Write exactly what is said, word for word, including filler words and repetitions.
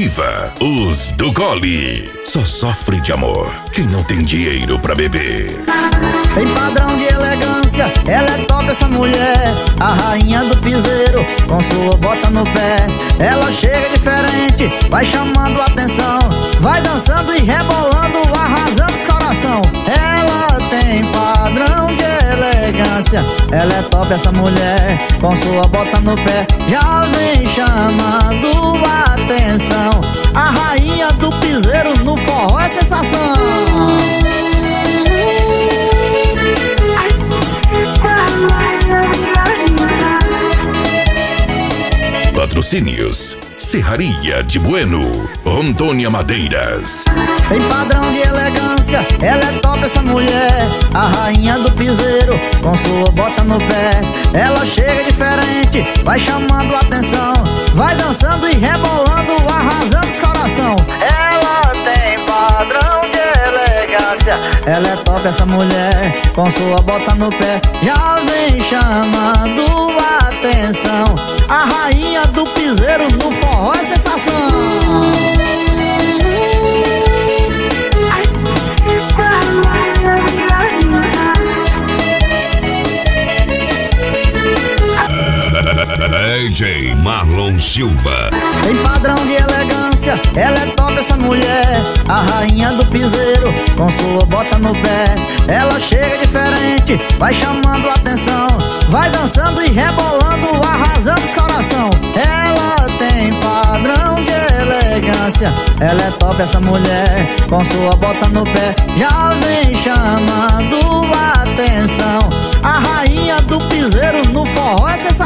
Ativa, os do Gole. Só sofre de amor quem não tem dinheiro pra beber. Tem padrão de elegância, ela é top essa mulher. A rainha do piseiro, com sua bota no pé. Ela chega diferente, vai chamando a atenção. Vai dançando e rebolando, arrasando os coração. Ela tem padrão de elegância, ela é top essa mulher, com sua bota no pé. Já vem chamando a atenção. A rainha do piseiro no forró é sensação. Patrocínios: Serraria de Bueno, Rondônia Madeiras. Tem padrão de elegância, ela é top essa mulher. A rainha do piseiro, com sua bota no pé. Ela chega diferente, vai chamando a atenção. Vai dançando e rebolando, arrasando os coração. Ela tem padrão de elegância, ela é top essa mulher, com sua bota no pé. Já vem chamando a atenção. A rainha do piseiro no forró é sensação. D J Marlon Silva. Tem padrão de elegância, ela é top essa mulher. A rainha do piseiro, com sua bota no pé. Ela chega diferente, vai chamando a atenção. Vai dançando e rebolando, arrasando os coração. Ela tem padrão de elegância, ela é top essa mulher, com sua bota no pé. Já vem chamando a atenção. A rainha do piseiro no forró é sensação.